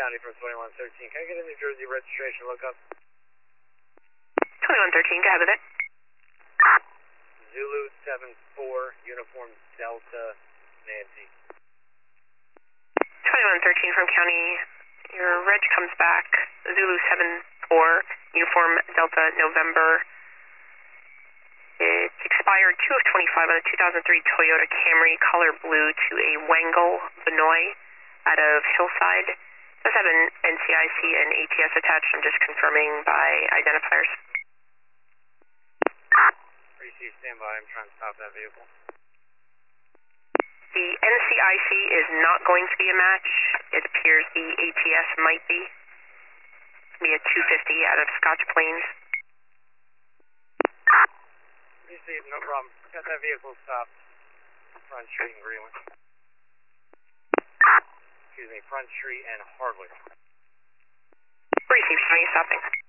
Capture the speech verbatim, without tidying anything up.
County from twenty-one thirteen. Can I get a New Jersey registration lookup? twenty-one thirteen, go ahead with it. Zulu seven four, Uniform Delta, Nancy. twenty-one thirteen from County, your reg comes back, Zulu seven four, Uniform Delta, November. It's expired two of twenty-five on a two thousand three Toyota Camry, color blue, to a Wengel Benoit out of Hillside. Does have an N C I C and A T S attached. I'm just confirming by identifiers. Appreciate stand by. I'm trying to stop that vehicle. The N C I C is not going to be a match. It appears the A T S might be. It's going to be a two fifty out of Scotch Plains. Receive, no problem. Got that vehicle stopped. Front Street and Greenwood. Excuse me, Front Street and Hardwick. Receive, showing you stopping.